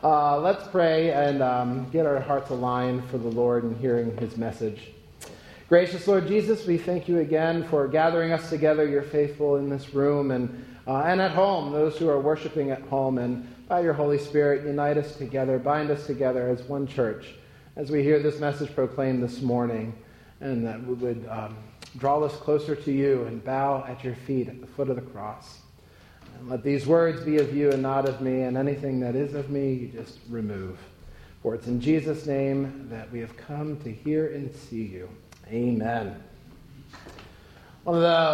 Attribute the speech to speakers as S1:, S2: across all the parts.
S1: Let's pray and get our hearts aligned for the Lord and hearing his message. Gracious Lord Jesus, we thank you again for gathering us together, your faithful, in this room and at home, those who are worshiping at home. And by your Holy Spirit, unite us together, bind us together as one church as we hear this message proclaimed this morning, and that we would draw us closer to you and bow at your feet at the foot of the cross. And let these words be of you and not of me, and anything that is of me, you just remove. For it's in Jesus' name that we have come to hear and see you. Amen. One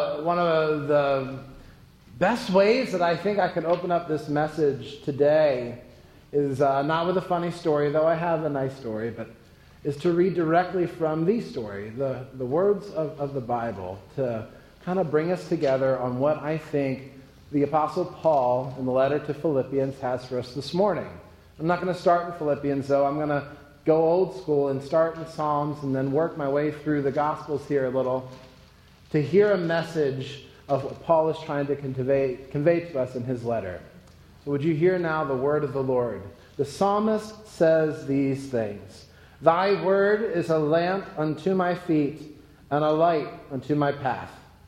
S1: of the best ways that I think I can open up this message today is not with a funny story, though I have a nice story, but is to read directly from the story, the words of the Bible, to kind of bring us together on what I think the Apostle Paul in the letter to Philippians has for us this morning. I'm not going to start in Philippians, though. I'm going to go old school and start in Psalms and then work my way through the Gospels here a little to hear a message of what Paul is trying to convey to us in his letter. So would you hear now the word of the Lord? The psalmist says these things. Thy word is a lamp unto my feet and a light unto my path.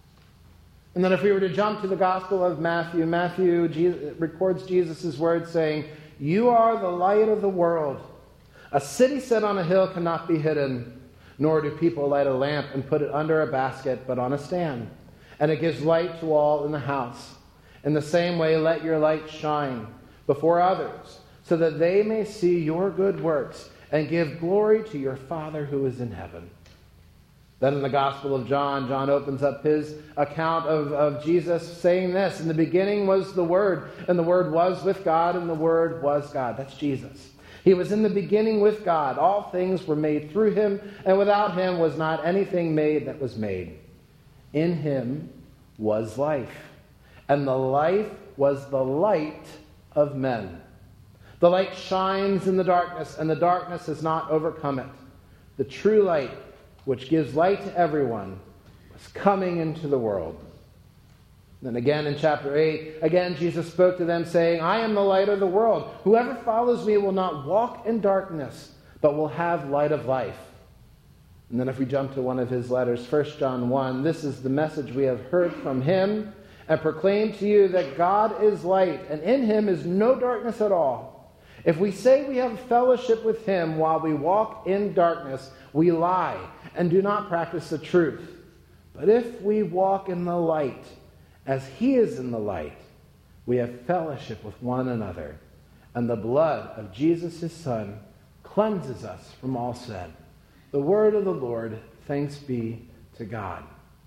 S1: And then if we were to jump to the Gospel of Matthew records Jesus' words saying, you are the light of the world. A city set on a hill cannot be hidden, nor do people light a lamp and put it under a basket, but on a stand. And it gives light to all in the house. In the same way, let your light shine before others, so that they may see your good works and give glory to your Father who is in heaven. Then in the Gospel of John, John opens up his account of Jesus saying this, in the beginning was the Word, and the Word was with God, and the Word was God. That's Jesus. He was in the beginning with God. All things were made through him, and without him was not anything made that was made. In him was life, and the life was the light of men. The light shines in the darkness, and the darkness has not overcome it. The true light, which gives light to everyone, was coming into the world. Then again in chapter 8, again Jesus spoke to them saying, I am the light of the world. Whoever follows me will not walk in darkness, but will have light of life. And then if we jump to one of his letters, 1 John 1, this is the message we have heard from him and proclaim to you that God is light, and in him is no darkness at all. If we say we have fellowship with him while we walk in darkness, we lie and do not practice the truth. But if we walk in the light, as he is in the light, we have fellowship with one another, and the blood of Jesus his Son cleanses us from all sin. The word of the Lord, thanks be to God.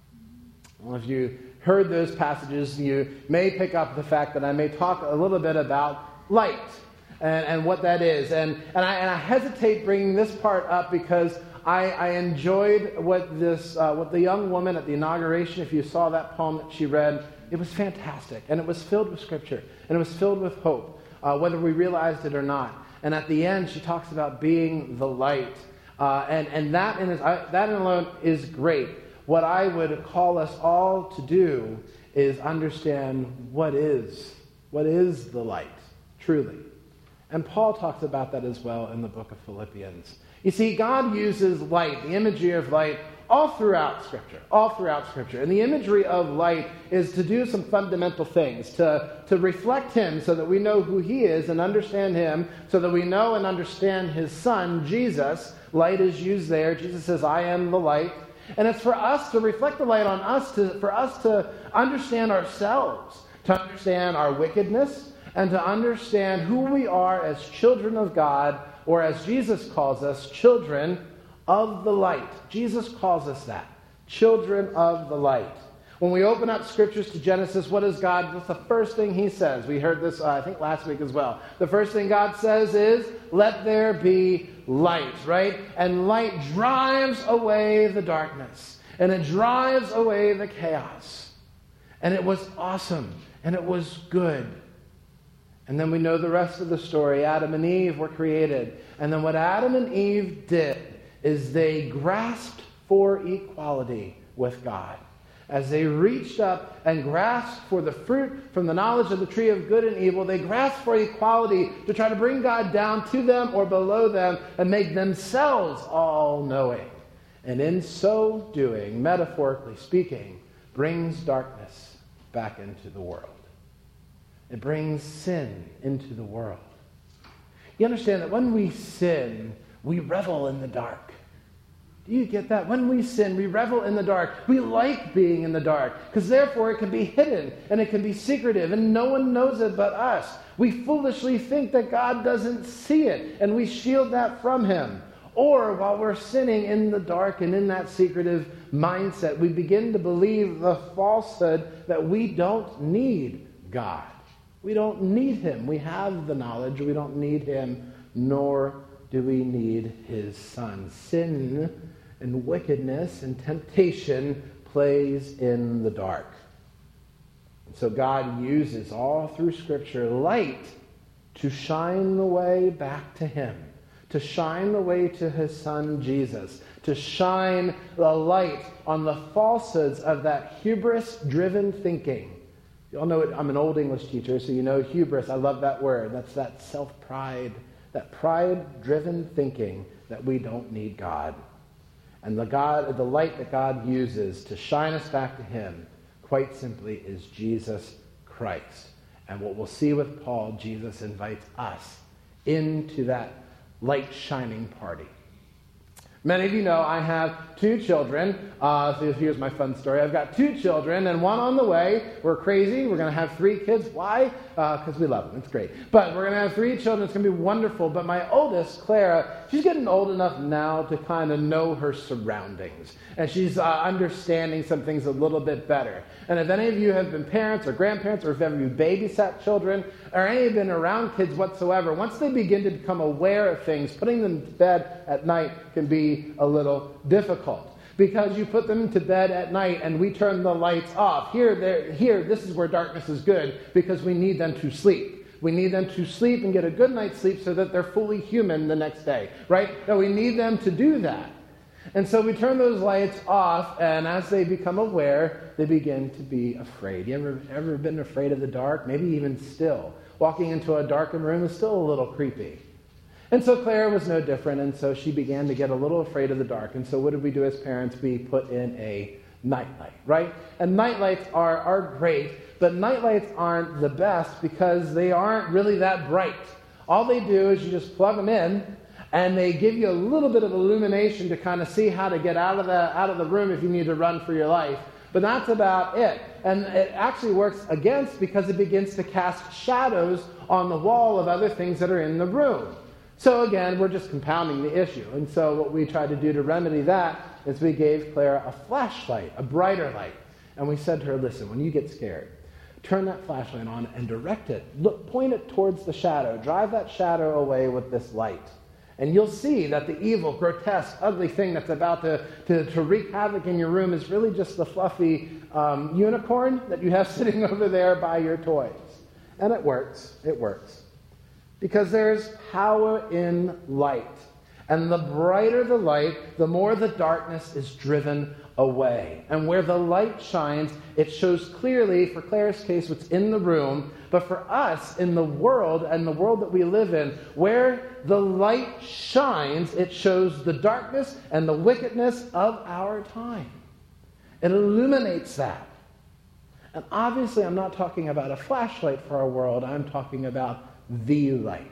S1: Well, if you heard those passages, you may pick up the fact that I may talk a little bit about light and what that is. And I hesitate bringing this part up because I enjoyed what the young woman at the inauguration, if you saw that poem that she read, it was fantastic. And it was filled with scripture. And it was filled with hope, whether we realized it or not. And at the end, she talks about being the light. And that in alone is great. What I would call us all to do is understand what is the light, truly. And Paul talks about that as well in the book of Philippians. You see, God uses light, the imagery of light, all throughout Scripture. And the imagery of light is to do some fundamental things, to reflect him so that we know who he is and understand him, so that we know and understand his Son, Jesus. Light is used there. Jesus says, I am the light. And it's for us to reflect the light on us, for us to understand ourselves, to understand our wickedness, and to understand who we are as children of God, or as Jesus calls us, children of the light. Jesus calls us that, children of the light. When we open up scriptures to Genesis, what is God? What's the first thing he says? We heard this, I think, last week as well. The first thing God says is, let there be light, right? And light drives away the darkness. And it drives away the chaos. And it was awesome. And it was good. And then we know the rest of the story. Adam and Eve were created. And then what Adam and Eve did is they grasped for equality with God. As they reached up and grasped for the fruit from the knowledge of the tree of good and evil, they grasped for equality to try to bring God down to them or below them and make themselves all-knowing. And in so doing, metaphorically speaking, brings darkness back into the world. It brings sin into the world. You understand that when we sin, we revel in the dark. Do you get that? When we sin, we revel in the dark. We like being in the dark because therefore it can be hidden and it can be secretive and no one knows it but us. We foolishly think that God doesn't see it and we shield that from him. Or while we're sinning in the dark and in that secretive mindset, we begin to believe the falsehood that we don't need God. We don't need him. We have the knowledge. We don't need him, nor do we need his Son. Sin and wickedness and temptation plays in the dark. And so God uses all through Scripture light to shine the way back to him, to shine the way to his Son Jesus, to shine the light on the falsehoods of that hubris-driven thinking. You all know it. I'm an old English teacher, so you know hubris. I love that word. That's that self-pride, that pride-driven thinking that we don't need God. And the light that God uses to shine us back to him, quite simply, is Jesus Christ. And what we'll see with Paul, Jesus invites us into that light shining party. Many of you know I have 2 children. So here's my fun story. I've got 2 children and one on the way. We're crazy. We're going to have 3 kids. Why? Because we love them. It's great. But we're going to have 3 children. It's going to be wonderful. But my oldest, Clara, she's getting old enough now to kind of know her surroundings. And she's understanding some things a little bit better. And if any of you have been parents or grandparents, or if ever you babysat children, or any of you have been around kids whatsoever, once they begin to become aware of things, putting them to bed at night can be a little difficult. Because you put them to bed at night and we turn the lights off. Here, this is where darkness is good, because we need them to sleep. We need them to sleep and get a good night's sleep so that they're fully human the next day, right? No, we need them to do that. And so we turn those lights off, and as they become aware, they begin to be afraid. You ever been afraid of the dark? Maybe even still. Walking into a darkened room is still a little creepy. And so Clara was no different, and so she began to get a little afraid of the dark. And so what did we do as parents? We put in a nightlight, right? And nightlights are great, but nightlights aren't the best because they aren't really that bright. All they do is you just plug them in, and they give you a little bit of illumination to kind of see how to get out of the room if you need to run for your life. But that's about it. And it actually works against, because it begins to cast shadows on the wall of other things that are in the room. So again, we're just compounding the issue. And so what we tried to do to remedy that is we gave Clara a flashlight, a brighter light. And we said to her, listen, when you get scared, turn that flashlight on and direct it. Point it towards the shadow. Drive that shadow away with this light. And you'll see that the evil, grotesque, ugly thing that's about to wreak havoc in your room is really just the fluffy unicorn that you have sitting over there by your toys. And it works. It works. Because there's power in light. And the brighter the light, the more the darkness is driven away. And where the light shines, it shows clearly, for Clara's case, what's in the room. But for us, in the world, and the world that we live in, where the light shines, it shows the darkness and the wickedness of our time. It illuminates that. And obviously, I'm not talking about a flashlight for our world. I'm talking about the light,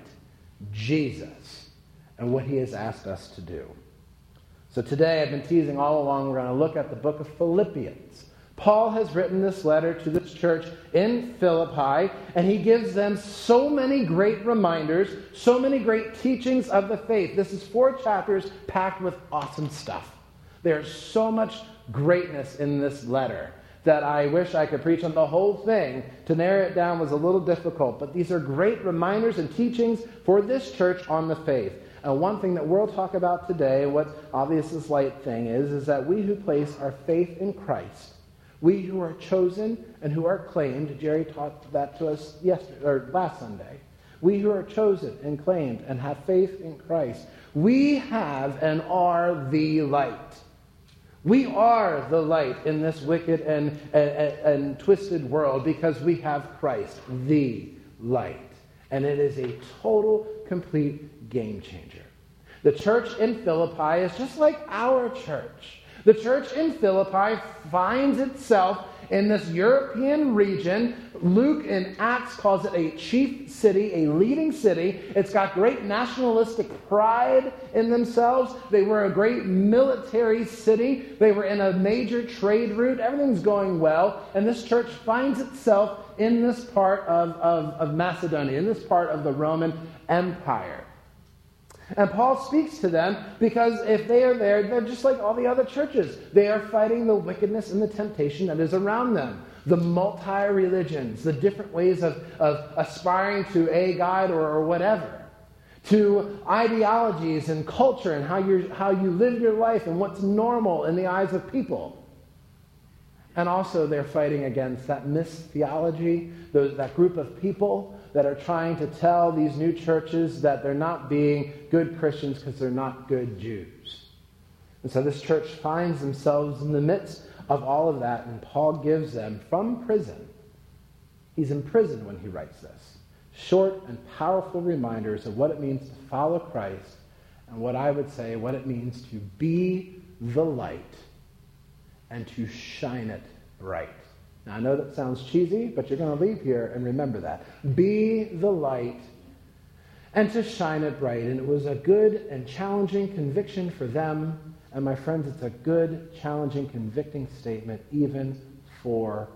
S1: Jesus, and what he has asked us to do. So today, I've been teasing all along, we're going to look at the book of Philippians. Paul has written this letter to this church in Philippi, and he gives them so many great reminders, so many great teachings of the faith. This is 4 chapters packed with awesome stuff. There's so much greatness in this letter that I wish I could preach on the whole thing. To narrow it down was a little difficult, but these are great reminders and teachings for this church on the faith. And one thing that we'll talk about today, what obvious this light thing is that we who place our faith in Christ, we who are chosen and who are claimed, Jerry taught that to us last Sunday, we who are chosen and claimed and have faith in Christ, we have and are the light. We are the light in this wicked and twisted world because we have Christ, the light. And it is a total, complete game changer. The church in Philippi is just like our church. The church in Philippi finds itself in this European region. Luke in Acts calls it a chief city, a leading city. It's got great nationalistic pride in themselves. They were a great military city. They were in a major trade route. Everything's going well. And this church finds itself in this part of Macedonia, in this part of the Roman Empire. And Paul speaks to them because if they are there, they're just like all the other churches. They are fighting the wickedness and the temptation that is around them. The multi-religions, the different ways of aspiring to a God or whatever. To ideologies and culture and how you live your life and what's normal in the eyes of people. And also they're fighting against that mistheology, that group of people that are trying to tell these new churches that they're not being good Christians because they're not good Jews. And so this church finds themselves in the midst of all of that, and Paul gives them from prison. He's in prison when he writes this. Short and powerful reminders of what it means to follow Christ and what I would say, what it means to be the light and to shine it bright. Now, I know that sounds cheesy, but you're going to leave here and remember that. Be the light and to shine it bright. And it was a good and challenging conviction for them. And my friends, it's a good, challenging, convicting statement even for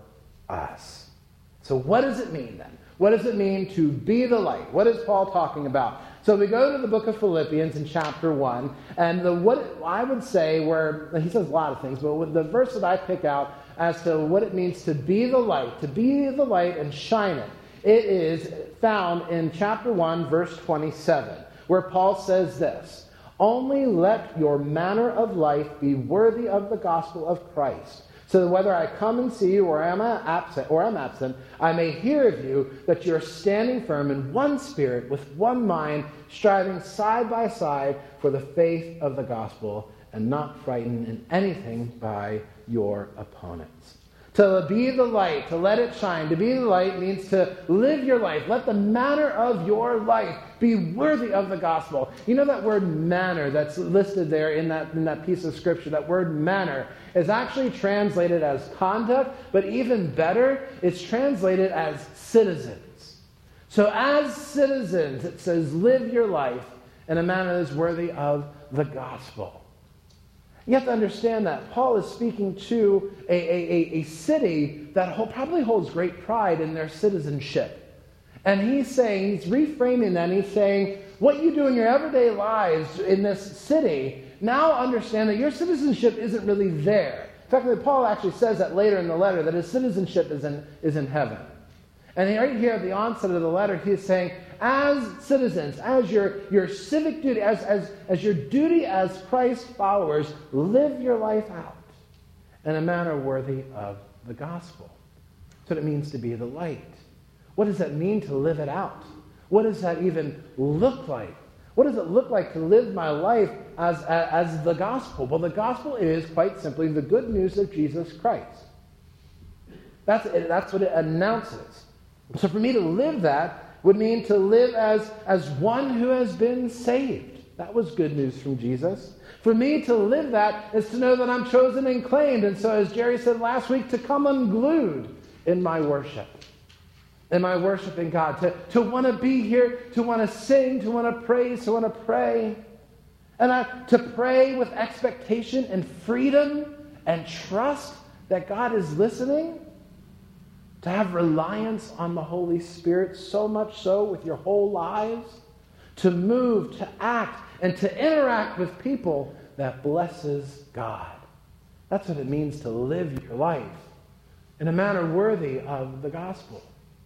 S1: us. So what does it mean then? What does it mean to be the light? What is Paul talking about? So we go to the book of Philippians in chapter 1, and what I would say, where he says a lot of things, but the verse that I pick out as to what it means to be the light and shine it, it is found in chapter 1, verse 27, where Paul says this: "Only let your manner of life be worthy of the gospel of Christ, so that whether I come and see you or am absent, I may hear of you that you are standing firm in one spirit, with one mind, striving side by side for the faith of the gospel, and not frightened in anything by your opponents." To be the light, to let it shine. To be the light means to live your life. Let the manner of your life be worthy of the gospel. You know that word manner that's listed there in that piece of scripture, that word manner is actually translated as conduct, but even better, it's translated as citizens. So as citizens, it says, live your life in a manner that is worthy of the gospel. You have to understand that Paul is speaking to a city that probably holds great pride in their citizenship. And he's reframing that, and he's saying, what you do in your everyday lives in this city, now understand that your citizenship isn't really there. In fact, Paul actually says that later in the letter, that his citizenship is in heaven. And right here at the onset of the letter, he's saying, as citizens, as your civic duty, as your duty as Christ followers, live your life out in a manner worthy of the gospel. That's what it means to be the light. What does that mean to live it out? What does that even look like? What does it look like to live my life as the gospel? Well, the gospel is quite simply the good news of Jesus Christ. That's what it announces. So for me to live that would mean to live as one who has been saved. That was good news from Jesus. For me to live that is to know that I'm chosen and claimed. And so, as Jerry said last week, to come unglued in my worship. In my worship in God. To want to be here, to want to sing, to want to praise, to want to pray. And to pray with expectation and freedom and trust that God is listening. To have reliance on the Holy Spirit, so much so with your whole lives. To move, to act, and to interact with people that blesses God. That's what it means to live your life in a manner worthy of the gospel.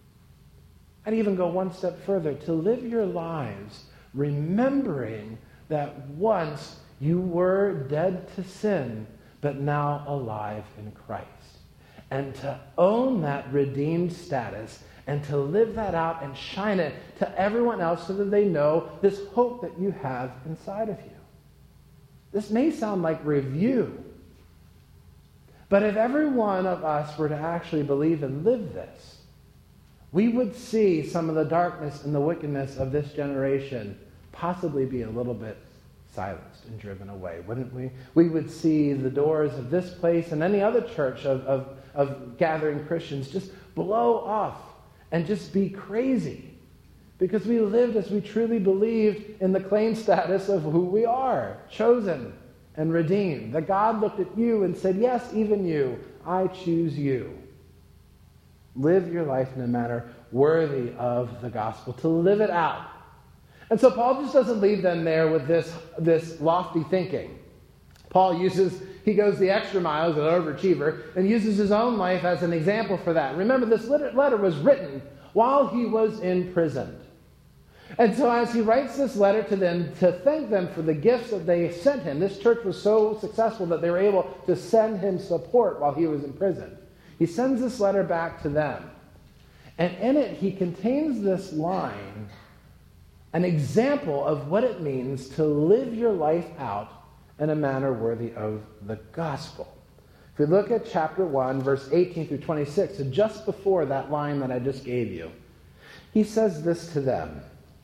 S1: I'd even go one step further, to live your lives remembering that once you were dead to sin, but now alive in Christ. And to own that redeemed status and to live that out and shine it to everyone else so that they know this hope that you have inside of you. This may sound like review, But if every one of us were to actually believe and live this, we would see some of the darkness and the wickedness of this generation possibly be a little bit silenced and driven away, wouldn't we? We would see the doors of this place and any other church of gathering Christians just blow off and just be crazy because we lived as we truly believed in the claim status of who we are, chosen and redeemed. That God looked at you and said, yes, even you, I choose you. Live your life in a manner worthy of the gospel, to live it out. And so Paul just doesn't leave them there with this lofty thinking. Paul he goes the extra mile as an overachiever and uses his own life as an example for that. Remember, this letter was written while he was in prison. And so as he writes this letter to them to thank them for the gifts that they sent him, this church was so successful that they were able to send him support while he was in prison. He sends this letter back to them. And in it, he contains this line, an example of what it means to live your life out in a manner worthy of the gospel. If we look at chapter 1, verse 18 through 26, so just before that line that I just gave you, he says this to them.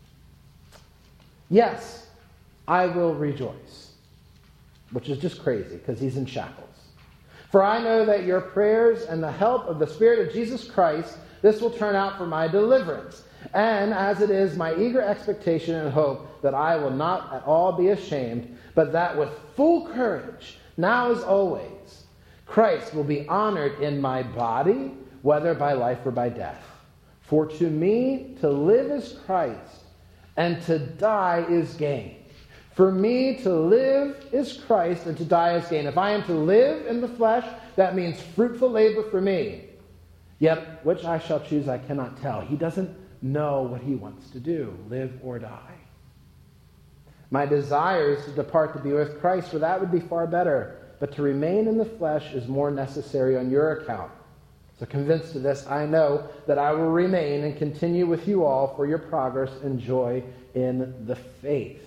S1: Yes, I will rejoice, which is just crazy because he's in shackles. For I know that your prayers and the help of the Spirit of Jesus Christ, this will turn out for my deliverance. And as it is my eager expectation and hope that I will not at all be ashamed, but that with full courage, now as always, Christ will be honored in my body, whether by life or by death. For to me to live is Christ, and to die is gain. For me to live is Christ, and to die is gain. If I am to live in the flesh, that means fruitful labor for me. Yet which I shall choose I cannot tell. He doesn't know what he wants to do, live or die. My desire is to depart to be with Christ, for that would be far better. But to remain in the flesh is more necessary on your account. So convinced of this, I know that I will remain and continue with you all for your progress and joy in the faith.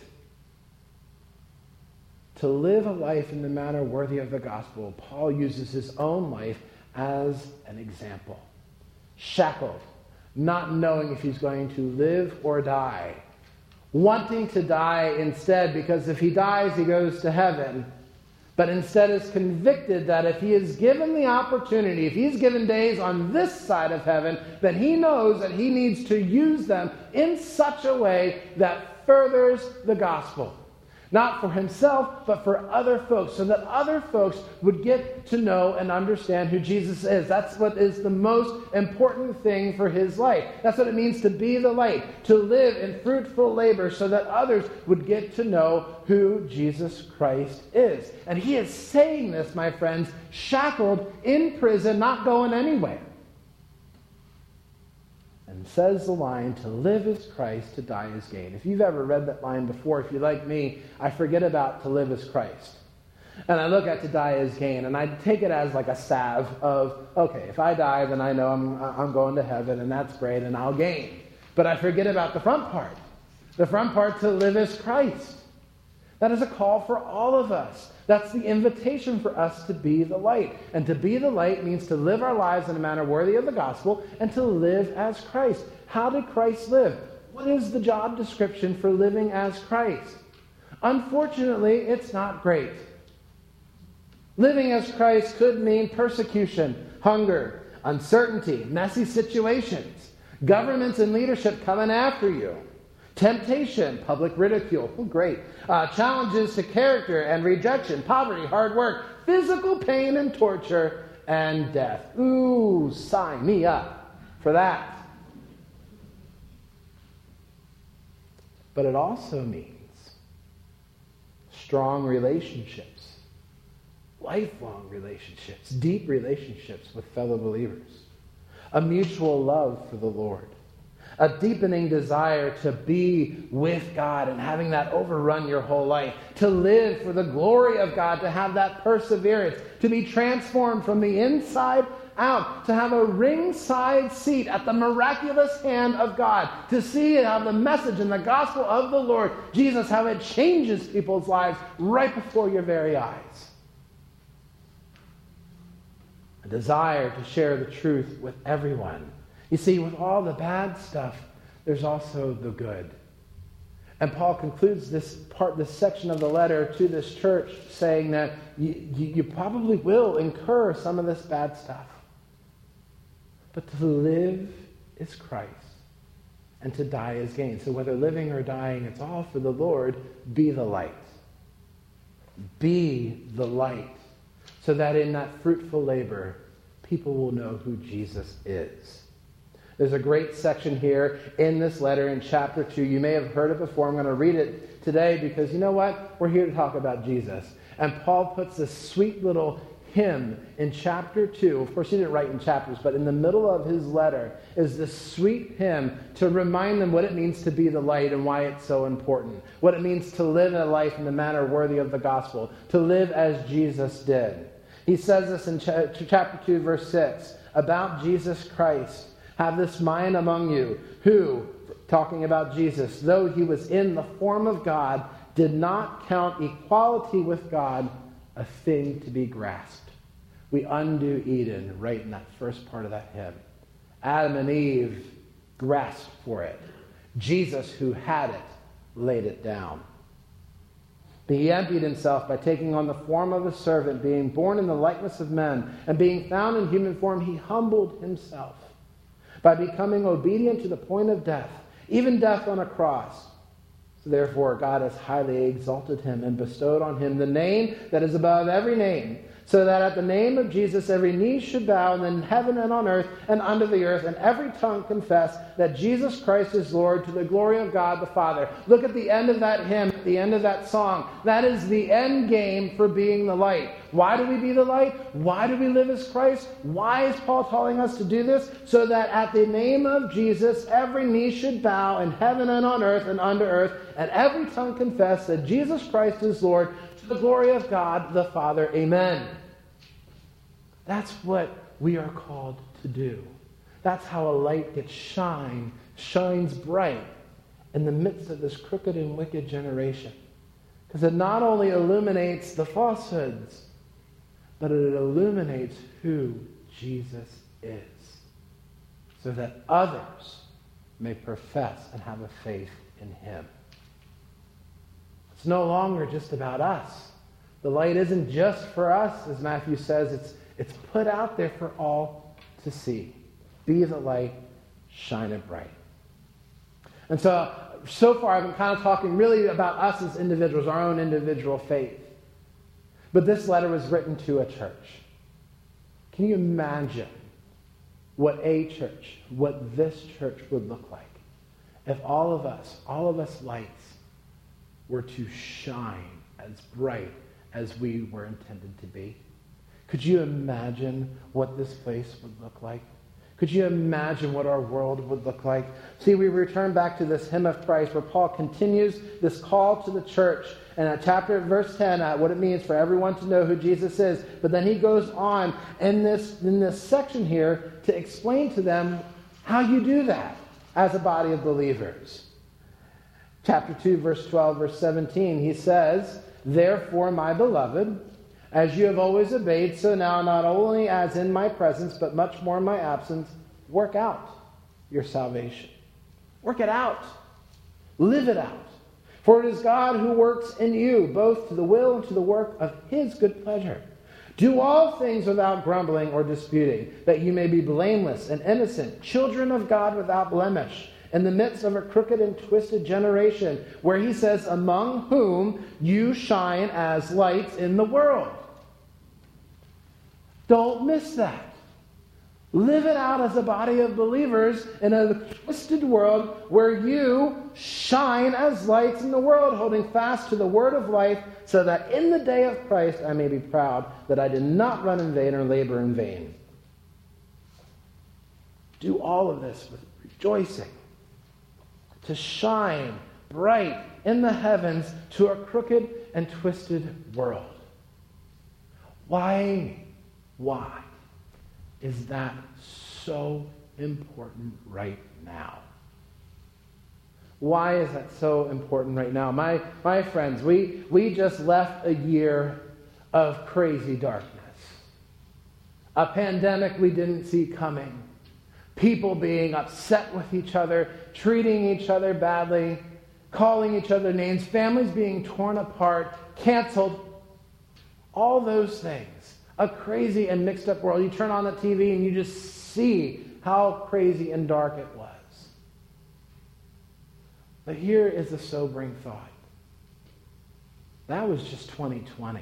S1: To live a life in the manner worthy of the gospel, Paul uses his own life as an example. Shackled, not knowing if he's going to live or die. Wanting to die instead, because if he dies, he goes to heaven. But instead is convicted that if he is given the opportunity, if he's given days on this side of heaven, then he knows that he needs to use them in such a way that furthers the gospel. Not for himself, but for other folks, so that other folks would get to know and understand who Jesus is. That's what is the most important thing for his life. That's what it means to be the light, to live in fruitful labor, so that others would get to know who Jesus Christ is. And he is saying this, my friends, shackled in prison, not going anywhere. And says the line, to live is Christ, to die is gain. If you've ever read that line before, if you're like me, I forget about to live is Christ. And I look at to die is gain, and I take it as like a salve of, okay, if I die, then I know I'm going to heaven, and that's great, and I'll gain. But I forget about the front part. The front part, to live is Christ. That is a call for all of us. That's the invitation for us to be the light. And to be the light means to live our lives in a manner worthy of the gospel and to live as Christ. How did Christ live? What is the job description for living as Christ? Unfortunately, it's not great. Living as Christ could mean persecution, hunger, uncertainty, messy situations, governments and leadership coming after you. Temptation, public ridicule, great. Challenges to character and rejection, poverty, hard work, physical pain and torture, and death. Ooh, sign me up for that. But it also means strong relationships, lifelong relationships, deep relationships with fellow believers, a mutual love for the Lord, a deepening desire to be with God and having that overrun your whole life, to live for the glory of God, to have that perseverance, to be transformed from the inside out, to have a ringside seat at the miraculous hand of God, to see how the message and the gospel of the Lord Jesus, how it changes people's lives right before your very eyes. a desire to share the truth with everyone. You see, with all the bad stuff, there's also the good. And Paul concludes this section of the letter to this church saying that you probably will incur some of this bad stuff. But to live is Christ, and to die is gain. So whether living or dying, it's all for the Lord. Be the light. Be the light, so that in that fruitful labor, people will know who Jesus is. There's a great section here in this letter in chapter 2. You may have heard it before. I'm going to read it today because you know what? We're here to talk about Jesus. And Paul puts this sweet little hymn in chapter 2. Of course, he didn't write in chapters, but in the middle of his letter is this sweet hymn to remind them what it means to be the light and why it's so important. What it means to live a life in the manner worthy of the gospel. To live as Jesus did. He says this in chapter 2, verse 6, about Jesus Christ. Have this mind among you, who, talking about Jesus, though he was in the form of God, did not count equality with God a thing to be grasped. We undo Eden right in that first part of that hymn. Adam and Eve grasped for it. Jesus, who had it, laid it down. But he emptied himself by taking on the form of a servant, being born in the likeness of men, and being found in human form, he humbled himself by becoming obedient to the point of death, even death on a cross. So therefore, God has highly exalted him and bestowed on him the name that is above every name, so that at the name of Jesus every knee should bow in heaven and on earth and under the earth, and every tongue confess that Jesus Christ is Lord, to the glory of God the Father. Look at the end of that hymn, at the end of that song. That is the end game for being the light. Why do we be the light? Why do we live as Christ? Why is Paul telling us to do this? So that at the name of Jesus every knee should bow in heaven and on earth and under earth, and every tongue confess that Jesus Christ is Lord, to the glory of God the Father. Amen. That's what we are called to do. That's how a light gets shines bright in the midst of this crooked and wicked generation. Because it not only illuminates the falsehoods, but it illuminates who Jesus is, so that others may profess and have a faith in him. It's no longer just about us. The light isn't just for us, as Matthew says. It's put out there for all to see. Be the light, shine it bright. And so far I've been kind of talking really about us as individuals, our own individual faith. But this letter was written to a church. Can you imagine what this church would look like if all of us lights were to shine as bright as we were intended to be? Could you imagine what this place would look like? Could you imagine what our world would look like? See, we return back to this hymn of Christ where Paul continues this call to the church. And at verse 10, what it means for everyone to know who Jesus is. But then he goes on in this section here to explain to them how you do that as a body of believers. Chapter 2, verse 12, verse 17, he says, "Therefore, my beloved, as you have always obeyed, so now, not only as in my presence, but much more in my absence, work out your salvation." Work it out. Live it out. For it is God who works in you, both to the will and to the work of his good pleasure. Do all things without grumbling or disputing, that you may be blameless and innocent, children of God without blemish, in the midst of a crooked and twisted generation, where he says, among whom you shine as lights in the world. Don't miss that. Live it out as a body of believers in a twisted world where you shine as lights in the world, holding fast to the word of life, so that in the day of Christ I may be proud that I did not run in vain or labor in vain. Do all of this with rejoicing, to shine bright in the heavens to a crooked and twisted world. Why is that so important right now? Why is that so important right now? My friends, we just left a year of crazy darkness, a pandemic we didn't see coming, people being upset with each other, treating each other badly, calling each other names, families being torn apart, canceled, all those things. A crazy and mixed up world. You turn on the TV and you just see how crazy and dark it was. But here is a sobering thought. That was just 2020.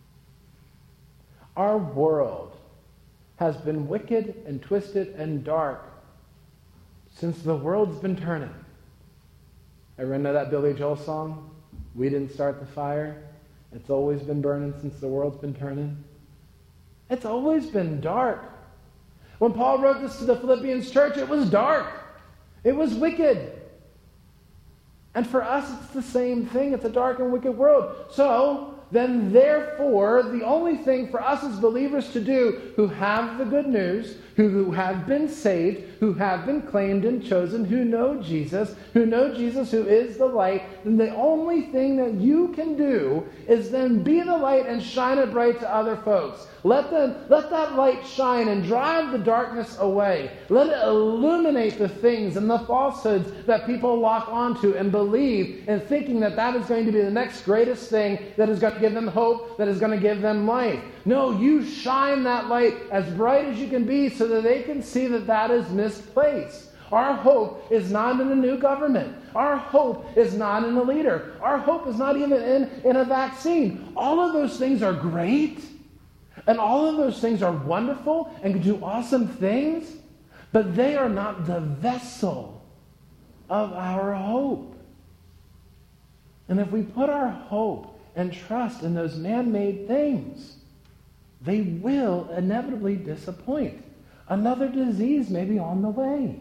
S1: Our world has been wicked and twisted and dark since the world's been turning. Everyone know that Billy Joel song? We didn't start the fire. It's always been burning since the world's been turning. It's always been dark. When Paul wrote this to the Philippians church, it was dark. It was wicked. And for us, it's the same thing. It's a dark and wicked world. So, then therefore, the only thing for us as believers to do who have the good news, who have been saved, who have been claimed and chosen, who know Jesus who is the light, then the only thing that you can do is then be the light and shine it bright to other folks. Let that light shine and drive the darkness away. Let it illuminate the things and the falsehoods that people lock onto and believe, and thinking that that is going to be the next greatest thing that is going to give them hope, that is going to give them life. No, you shine that light as bright as you can be so that they can see that that is misplaced. Our hope is not in a new government. Our hope is not in a leader. Our hope is not even in a vaccine. All of those things are great. And all of those things are wonderful and can do awesome things. But they are not the vessel of our hope. And if we put our hope and trust in those man-made things, they will inevitably disappoint. Another disease may be on the way.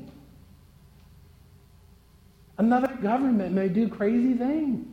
S1: Another government may do crazy things.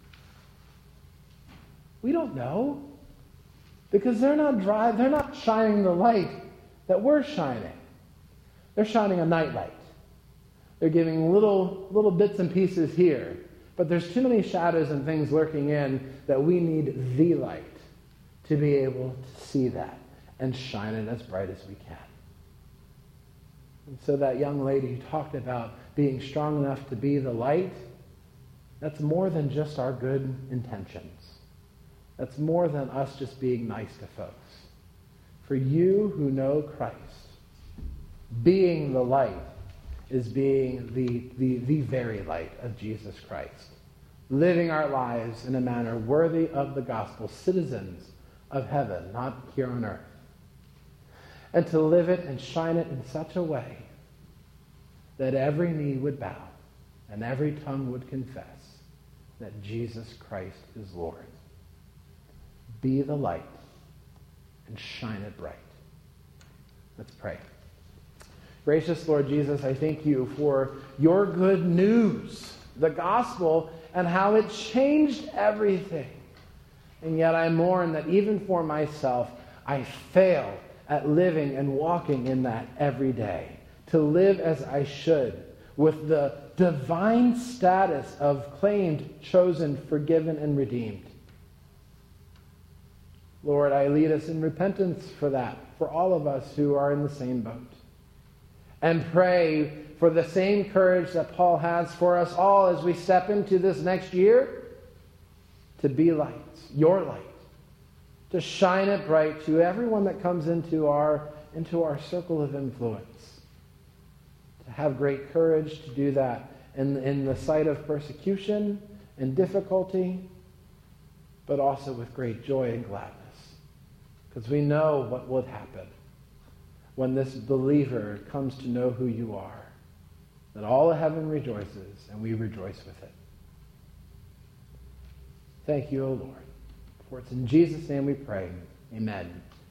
S1: We don't know. Because they're not shining the light that we're shining. They're shining a nightlight. They're giving little bits and pieces here. But there's too many shadows and things lurking in that we need the light to be able to see that and shine it as bright as we can. And so that young lady who talked about being strong enough to be the light, that's more than just our good intentions. That's more than us just being nice to folks. For you who know Christ, being the light is being the very light of Jesus Christ. Living our lives in a manner worthy of the gospel, citizens of heaven, not here on earth. And to live it and shine it in such a way that every knee would bow and every tongue would confess that Jesus Christ is Lord. Be the light and shine it bright. Let's pray. Gracious Lord Jesus, I thank you for your good news, the gospel, and how it changed everything. And yet I mourn that even for myself, I fail at living and walking in that every day. To live as I should, with the divine status of claimed, chosen, forgiven, and redeemed. Lord, I lead us in repentance for that, for all of us who are in the same boat. And pray for the same courage that Paul has for us all as we step into this next year, to be lights, your light, to shine it bright to everyone that comes into our circle of influence. To have great courage to do that in the sight of persecution and difficulty, but also with great joy and gladness. Because we know what would happen when this believer comes to know who you are. That all of heaven rejoices, and we rejoice with it. Thank you, O Lord. For it's in Jesus' name we pray. Amen.